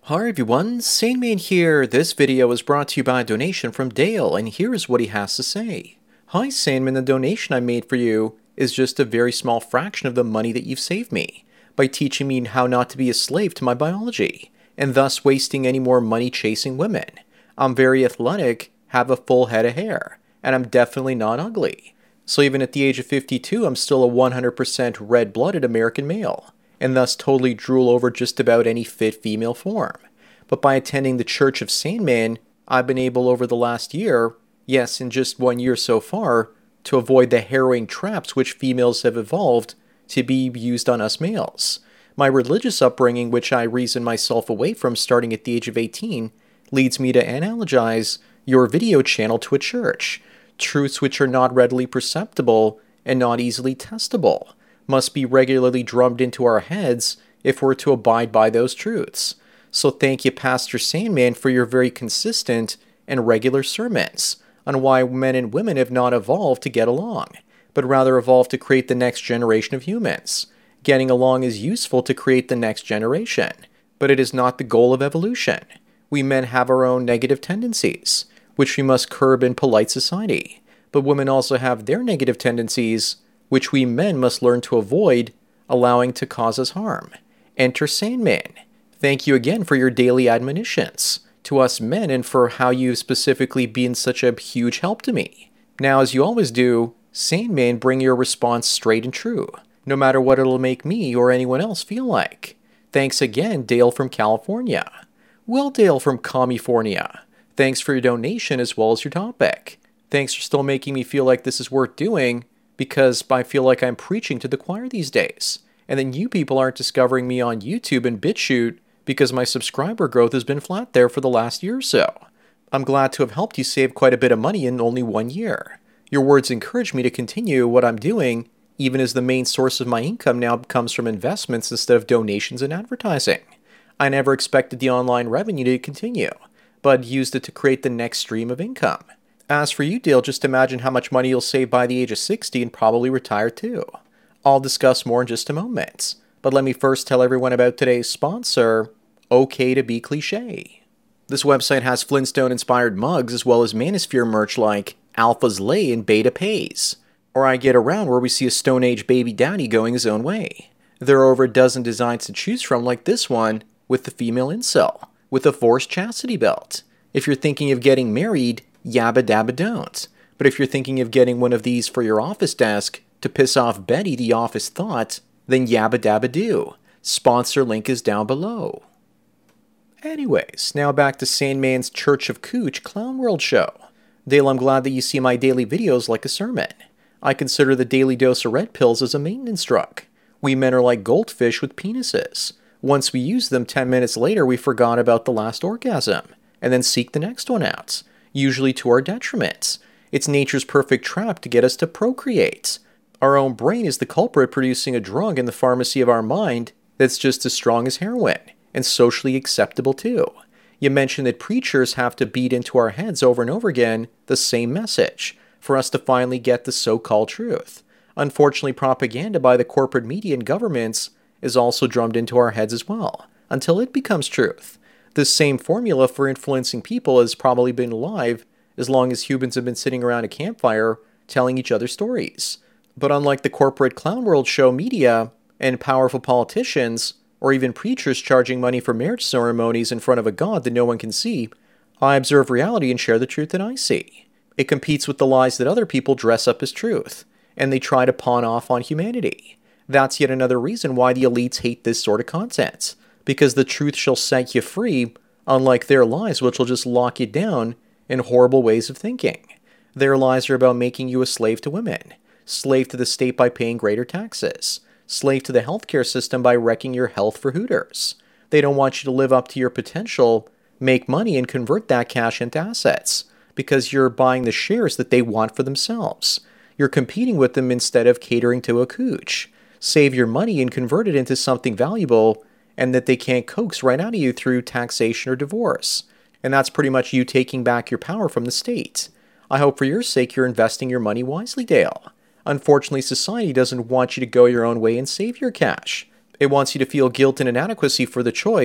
Hi everyone, Sandman here. This video is brought to you by a donation from Dale, and here is what he has to say. Hi Sandman, the donation I made for you is just a very small fraction of the money that you've saved me, by teaching me how not to be a slave to my biology, and thus wasting any more money chasing women. I'm very athletic, have a full head of hair, and I'm definitely not ugly. So even at the age of 52, I'm still a 100% red-blooded American male, and thus totally drool over just about any fit female form. But by attending the Church of Sandman, I've been able over the last year, yes, in just 1 year so far, to avoid the harrowing traps which females have evolved to be used on us males. My religious upbringing, which I reason myself away from starting at the age of 18, leads me to analogize your video channel to a church. Truths which are not readily perceptible and not easily testable must be regularly drummed into our heads if we're to abide by those truths. So thank you, Pastor Sandman, for your very consistent and regular sermons on why men and women have not evolved to get along, but rather evolved to create the next generation of humans. Getting along is useful to create the next generation, but it is not the goal of evolution. We men have our own negative tendencies, which we must curb in polite society, but women also have their negative tendencies, which we men must learn to avoid allowing to cause us harm. Enter Sandman. Thank you again for your daily admonitions to us men and for how you've specifically been such a huge help to me. Now, as you always do, Sandman, bring your response straight and true, no matter what it'll make me or anyone else feel like. Thanks again, Dale from California. Well, Dale from California, thanks for your donation as well as your topic. Thanks for still making me feel like this is worth doing, because I feel like I'm preaching to the choir these days. And then you people aren't discovering me on YouTube and BitChute because my subscriber growth has been flat there for the last year or so. I'm glad to have helped you save quite a bit of money in only 1 year. Your words encourage me to continue what I'm doing, even as the main source of my income now comes from investments instead of donations and advertising. I never expected the online revenue to continue, but used it to create the next stream of income. As for you, Dale, just imagine how much money you'll save by the age of 60 and probably retire too. I'll discuss more in just a moment, but let me first tell everyone about today's sponsor, OK to Be Cliche. This website has Flintstone-inspired mugs as well as Manosphere merch like Alpha's Lay and Beta Pays, or I Get Around where we see a Stone Age baby daddy going his own way. There are over a dozen designs to choose from like this one with the female incel, with a forced chastity belt. If you're thinking of getting married, yabba dabba don't. But if you're thinking of getting one of these for your office desk to piss off Betty the office thought, then yabba dabba do. Sponsor link is down below. Anyways, now back to Sandman's Church of Cooch Clown World show. Dale, I'm glad that you see my daily videos like a sermon. I consider the daily dose of red pills as a maintenance drug. We men are like goldfish with penises. Once we use them, 10 minutes later we forgot about the last orgasm, and then seek the next one out, usually to our detriment. It's nature's perfect trap to get us to procreate. Our own brain is the culprit producing a drug in the pharmacy of our mind that's just as strong as heroin, and socially acceptable too. You mentioned that preachers have to beat into our heads over and over again the same message for us to finally get the so-called truth. Unfortunately, propaganda by the corporate media and governments is also drummed into our heads as well, until it becomes truth. This same formula for influencing people has probably been alive as long as humans have been sitting around a campfire telling each other stories. But unlike the corporate clown world show media and powerful politicians, or even preachers charging money for marriage ceremonies in front of a god that no one can see, I observe reality and share the truth that I see. It competes with the lies that other people dress up as truth, and they try to pawn off on humanity. That's yet another reason why the elites hate this sort of content, because the truth shall set you free, unlike their lies which will just lock you down in horrible ways of thinking. Their lies are about making you a slave to women, slave to the state by paying greater taxes, slave to the healthcare system by wrecking your health for hooters. They don't want you to live up to your potential, make money, and convert that cash into assets, because you're buying the shares that they want for themselves. You're competing with them instead of catering to a cooch. Save your money and convert it into something valuable, and that they can't coax right out of you through taxation or divorce. And that's pretty much you taking back your power from the state. I hope for your sake you're investing your money wisely, Dale. Unfortunately, society doesn't want you to go your own way and save your cash. It wants you to feel guilt and inadequacy for the choice,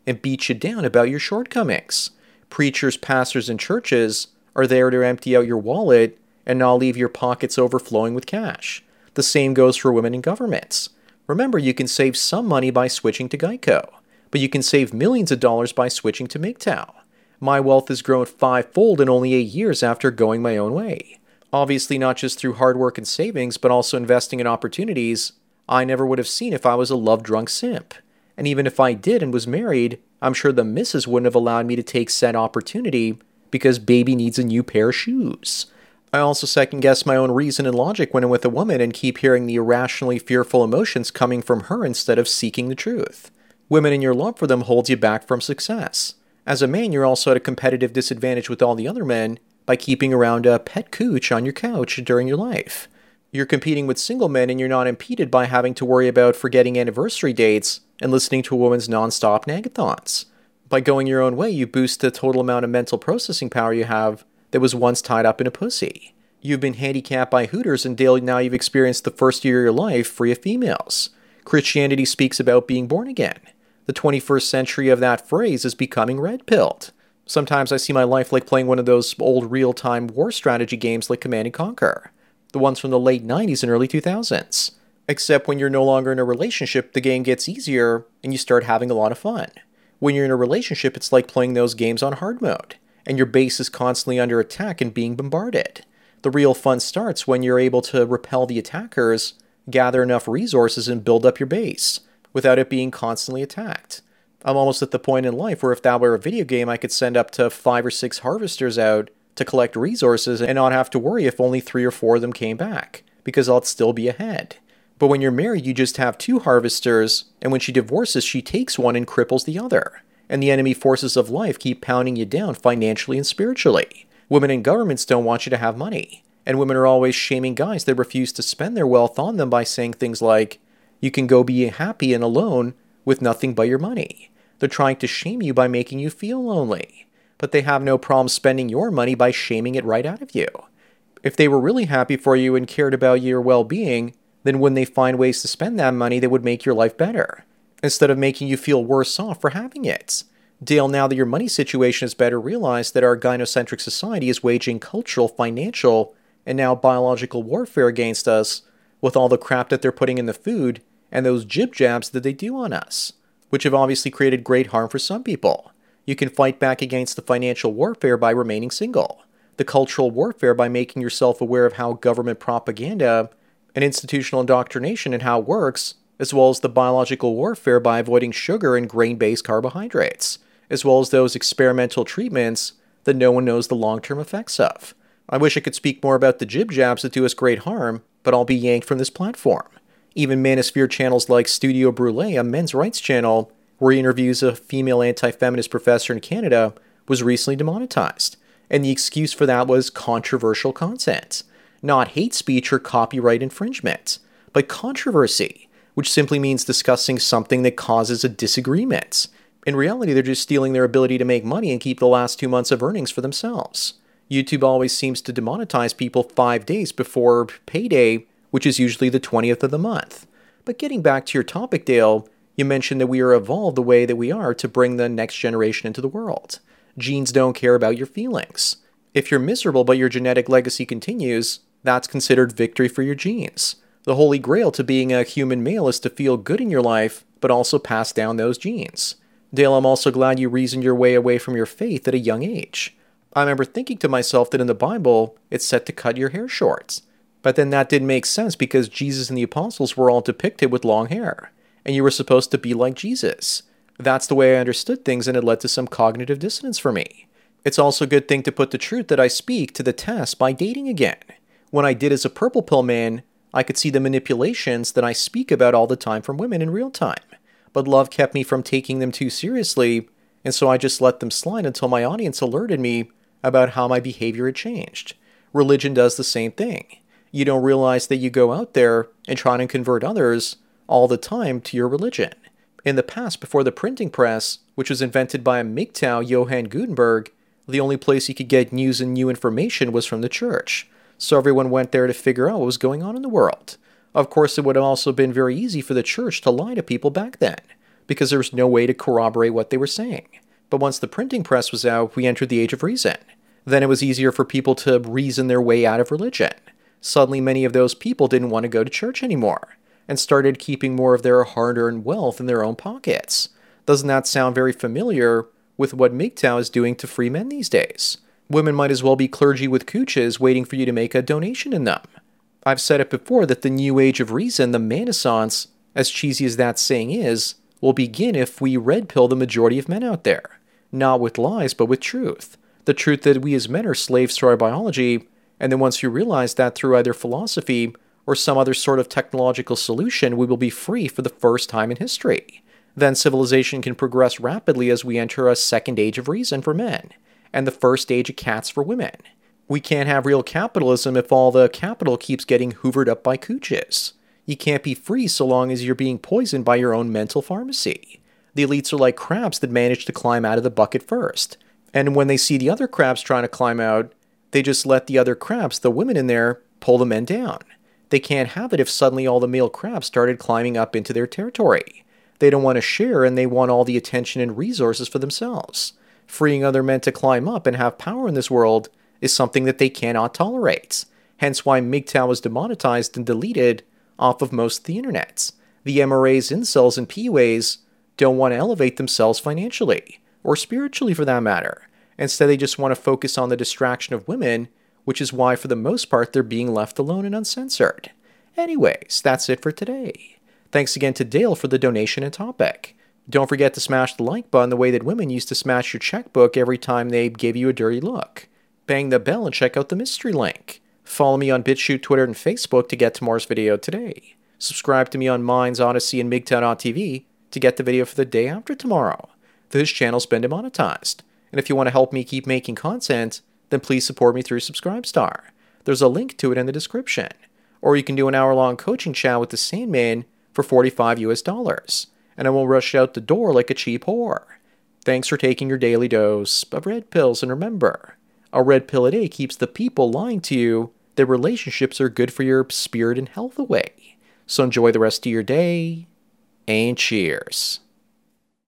and beat you down about your shortcomings. Preachers, pastors, and churches are there to empty out your wallet and not leave your pockets overflowing with cash. The same goes for women in governments. Remember, you can save some money by switching to Geico, but you can save millions of dollars by switching to MGTOW. My wealth has grown 5-fold in only 8 years after going my own way. Obviously not just through hard work and savings, but also investing in opportunities I never would have seen if I was a love-drunk simp. And even if I did and was married, I'm sure the missus wouldn't have allowed me to take said opportunity because baby needs a new pair of shoes. I also second-guess my own reason and logic when I'm with a woman and keep hearing the irrationally fearful emotions coming from her instead of seeking the truth. Women and your love for them holds you back from success. As a man, you're also at a competitive disadvantage with all the other men by keeping around a pet cooch on your couch during your life. You're competing with single men and you're not impeded by having to worry about forgetting anniversary dates and listening to a woman's non-stop nagathons. By going your own way, you boost the total amount of mental processing power you have that was once tied up in a pussy. You've been handicapped by Hooters, and Dale, now you've experienced the first year of your life free of females. Christianity speaks about being born again. The 21st century of that phrase is becoming red-pilled. Sometimes I see my life like playing one of those old real-time war strategy games like Command & Conquer, the ones from the late 90s and early 2000s. Except when you're no longer in a relationship, the game gets easier and you start having a lot of fun. When you're in a relationship, it's like playing those games on hard mode, and your base is constantly under attack and being bombarded. The real fun starts when you're able to repel the attackers, gather enough resources, and build up your base, without it being constantly attacked. I'm almost at the point in life where if that were a video game, I could send up to 5 or 6 harvesters out to collect resources and not have to worry if only 3 or 4 of them came back, because I'll still be ahead. But when you're married, you just have 2 harvesters, and when she divorces, she takes one and cripples the other. And the enemy forces of life keep pounding you down financially and spiritually. Women in governments don't want you to have money, and women are always shaming guys that refuse to spend their wealth on them by saying things like, you can go be happy and alone with nothing but your money. They're trying to shame you by making you feel lonely, but they have no problem spending your money by shaming it right out of you. If they were really happy for you and cared about your well-being, then wouldn't they find ways to spend that money that would make your life better, instead of making you feel worse off for having it? Dale, now that your money situation is better, realize that our gynocentric society is waging cultural, financial, and now biological warfare against us with all the crap that they're putting in the food and those jib-jabs that they do on us, which have obviously created great harm for some people. You can fight back against the financial warfare by remaining single, the cultural warfare by making yourself aware of how government propaganda and institutional indoctrination and how it works, as well as the biological warfare by avoiding sugar and grain-based carbohydrates, as well as those experimental treatments that no one knows the long-term effects of. I wish I could speak more about the jib-jabs that do us great harm, but I'll be yanked from this platform. Even manosphere channels like Studio Brûlé, a men's rights channel, where he interviews a female anti-feminist professor in Canada, was recently demonetized, and the excuse for that was controversial content. Not hate speech or copyright infringement, but controversy, which simply means discussing something that causes a disagreement. In reality, they're just stealing their ability to make money and keep the last 2 months of earnings for themselves. YouTube always seems to demonetize people 5 days before payday, which is usually the 20th of the month. But getting back to your topic, Dale, you mentioned that we are evolved the way that we are to bring the next generation into the world. Genes don't care about your feelings. If you're miserable but your genetic legacy continues, that's considered victory for your genes. The holy grail to being a human male is to feel good in your life, but also pass down those genes. Dale, I'm also glad you reasoned your way away from your faith at a young age. I remember thinking to myself that in the Bible, it's said to cut your hair short. But then that didn't make sense because Jesus and the apostles were all depicted with long hair, and you were supposed to be like Jesus. That's the way I understood things, and it led to some cognitive dissonance for me. It's also a good thing to put the truth that I speak to the test by dating again. When I did as a purple pill man, I could see the manipulations that I speak about all the time from women in real time. But love kept me from taking them too seriously, and so I just let them slide until my audience alerted me about how my behavior had changed. Religion does the same thing. You don't realize that you go out there and try to convert others all the time to your religion. In the past, before the printing press, which was invented by a MGTOW, Johann Gutenberg, the only place you could get news and new information was from the church. So everyone went there to figure out what was going on in the world. Of course, it would have also been very easy for the church to lie to people back then. because there was no way to corroborate what they were saying. But once the printing press was out, we entered the Age of Reason. Then it was easier for people to reason their way out of religion. Suddenly, many of those people didn't want to go to church anymore and started keeping more of their hard-earned wealth in their own pockets. Doesn't that sound very familiar with what MGTOW is doing to free men these days? Women might as well be clergy with cooches waiting for you to make a donation in them. I've said it before that the new Age of Reason, the Renaissance, as cheesy as that saying is, will begin if we red pill the majority of men out there. Not with lies, but with truth. The truth that we as men are slaves to our biology, and then once you realize that through either philosophy or some other sort of technological solution, we will be free for the first time in history. Then civilization can progress rapidly as we enter a second age of reason for men, and the first age of cats for women. We can't have real capitalism if all the capital keeps getting hoovered up by cooches. You can't be free so long as you're being poisoned by your own mental pharmacy. The elites are like crabs that manage to climb out of the bucket first. And when they see the other crabs trying to climb out, they just let the other crabs, the women in there, pull the men down. They can't have it if suddenly all the male crabs started climbing up into their territory. They don't want to share, and they want all the attention and resources for themselves. Freeing other men to climb up and have power in this world is something that they cannot tolerate. Hence why MGTOW was demonetized and deleted off of most of the internet. The MRAs, incels, and PUAs don't want to elevate themselves financially, or spiritually for that matter. Instead, they just want to focus on the distraction of women, which is why for the most part they're being left alone and uncensored. Anyways, that's it for today. Thanks again to Dale for the donation and topic. Don't forget to smash the like button the way that women used to smash your checkbook every time they gave you a dirty look. Bang the bell and check out the mystery link. Follow me on BitChute, Twitter, and Facebook to get tomorrow's video today. Subscribe to me on Minds, Odyssey, and MGTOW.tv to get the video for the day after tomorrow. This channel's been demonetized, and if you want to help me keep making content, then please support me through Subscribestar. There's a link to it in the description. Or you can do an hour-long coaching chat with the Sandman for $45 US, and I won't rush out the door like a cheap whore. Thanks for taking your daily dose of red pills, and remember, a red pill a day keeps the people lying to you that relationships are good for your spirit and health away. So enjoy the rest of your day, and cheers.